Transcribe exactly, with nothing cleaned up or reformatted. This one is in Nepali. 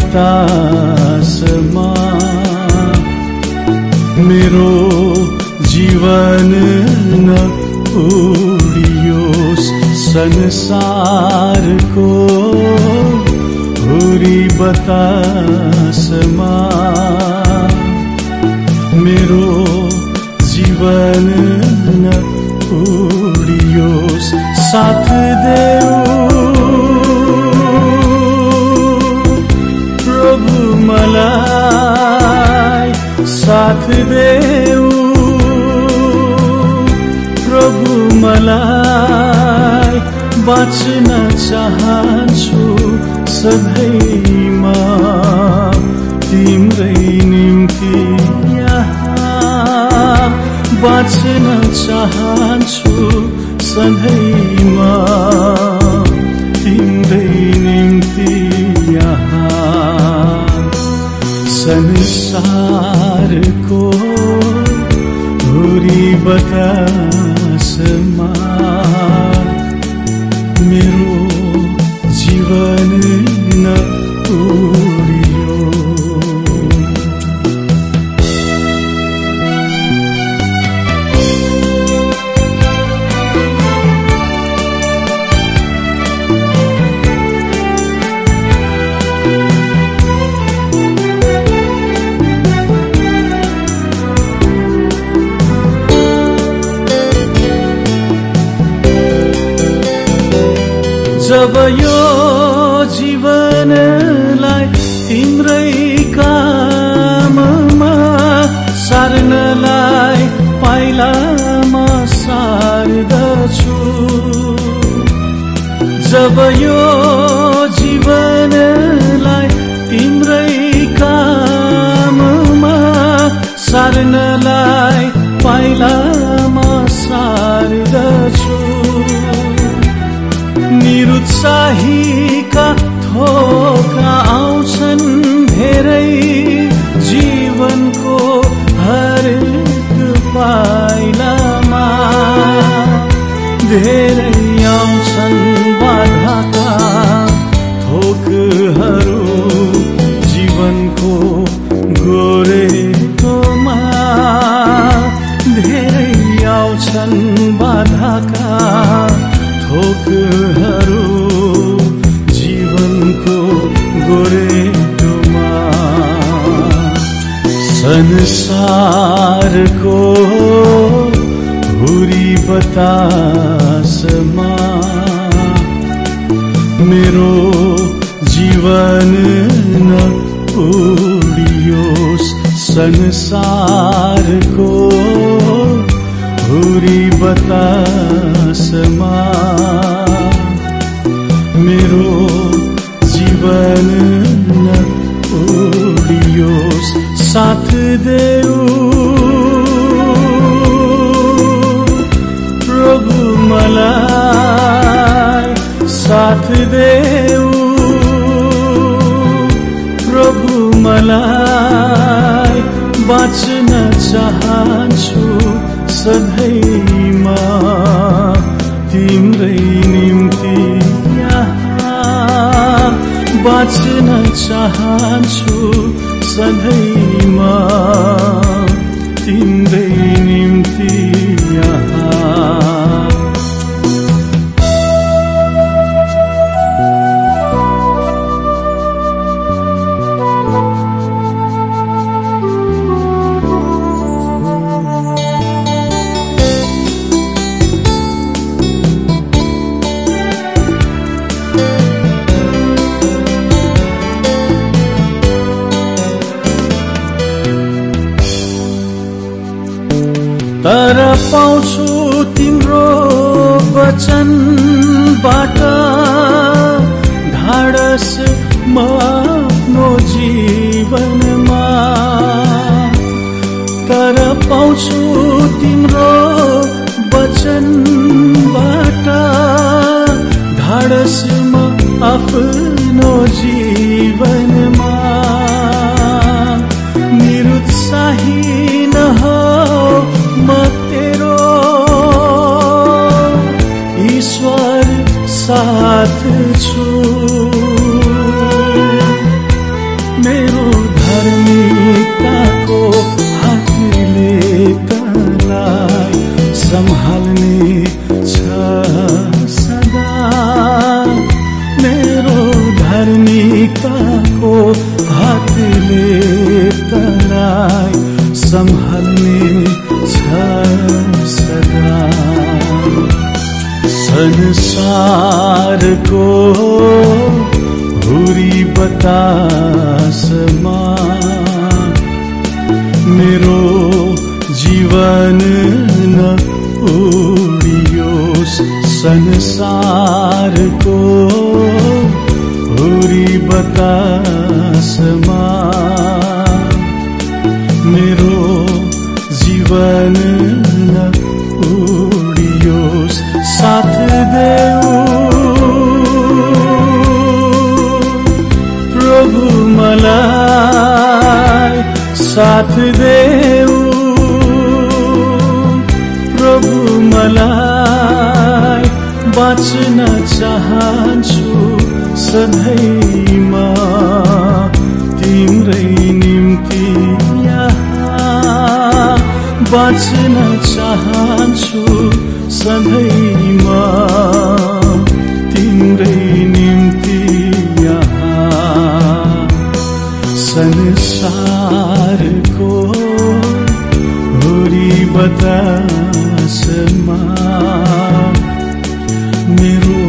बतासमा मेरो जीवन न उडियोस् संसारको हुरी बतासमा मेरो जीवन न उडियोस् साथ देऊ प्रभु मलाई साथ देऊ प्रभु मलाई बाँच्न चाहन्छु सधैँमा तिम्रै निम्ति यहाँ बाँच्न चाहन्छु सधैँमा तिम्रै निम्ति यहाँ संसारको हुरी बतासमा मेरो जीवन न उडियो जब यो जीवनलाई तिम्रै काममा सार्नलाई पाइलामा सार्दछु जब यो जीवनलाई तिम्रै काममा सार्नलाई पाइलामा सार्दछु निरुत्साहीका थोका आउँछन् धेरै जीवनको हरेक पाइलामा धेरै आउँछन् बाधाका थोकहरू जीवनको गोरेटोमा धेरै आउँछन् बाधाका थोकहरू जीवनको गोरेटोमा संसारको हुरी बतासमा मेरो जीवन न उडियोस् संसारको हुरी बतासमा मेरो जीवन न उडियोस् साथ देऊ प्रभु मलाई साथ देऊ प्रभु मलाई बाँच्न चाहन्छु सधैँमा तिम्रै निम्ति यहाँ बाँच्न चाहन्छु सधैँमा तिम्रै निम्ति यहाँ तर पाउँछु तिम्रो वचनबाट ढाडस म आफ्नो जीवनमा तर पाउँछु तिम्रो वचनबाट ढाडस म आफ्नो जीवनमा निरुत्साही नहो म तेरो ईश्वर साथ छु जीवन नउडियोस् संसारको हुरी बतासमा। मेरो जीवन नउडियोस् साथ देऊ प्रभु मलाई साथ देऊ प्रभु मलाई बाँच्न चाहन्छु सधैँमा तिम्रै निम्ति यहाँ बाँच्न चाहन्छु सधैँमा तिम्रै निम्ति यहाँ। संसारको हुरी बतासमा मेरो